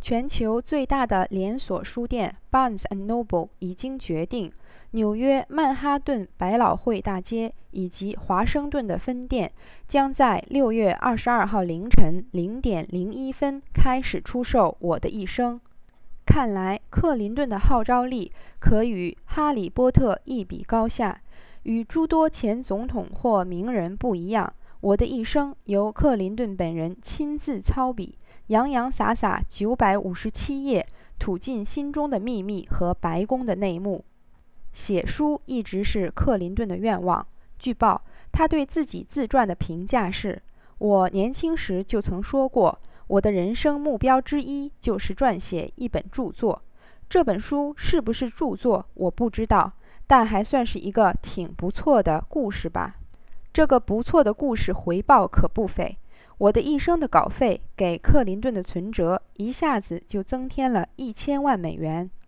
全球最大的连锁书店 Barnes and Noble 已经决定，纽约曼哈顿百老汇大街以及华盛顿的分店将在6月22号凌晨0:01开始出售《我的一生》。看来克林顿的号召力可与哈利波特一比高下。与诸多前总统或名人不一样，我的一生由克林顿本人亲自操笔，洋洋洒洒957页，吐尽心中的秘密和白宫的内幕。写书一直是克林顿的愿望。据报，他对自己自传的评价是：我年轻时就曾说过，我的人生目标之一就是撰写一本著作。这本书是不是著作，我不知道，但还算是一个挺不错的故事吧。这个不错的故事回报可不菲。我的一生的稿费给克林顿的存折一下子就增添了1000万美元。